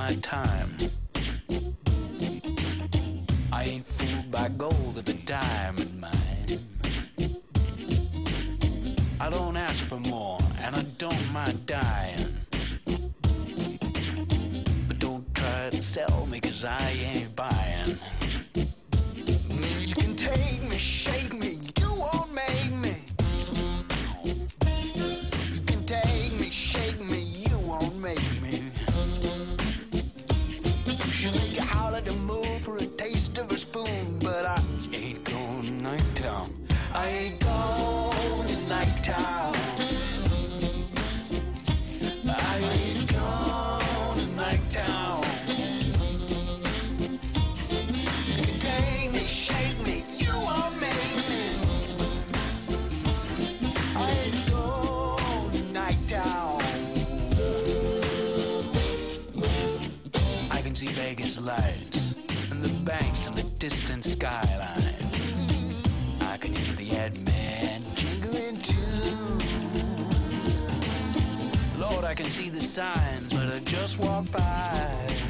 night time. I ain't fooled by gold or the diamond mine. I don't ask for more, and I don't mind dying. But don't try to sell me, 'cause I ain't buying. You can take me, shake me, you won't make me. You can take me, shake me, you won't make me. You should make a holler to move for a taste of a spoon, but I ain't going to night town. I ain't going to night town. I ain't going to night town. You can take me, shake me, you won't make me. I ain't going to night town. I can see Vegas lights and the banks and the distant skyline. I can hear the ad man jingling tunes. Lord, I can see the signs, but I just walk by.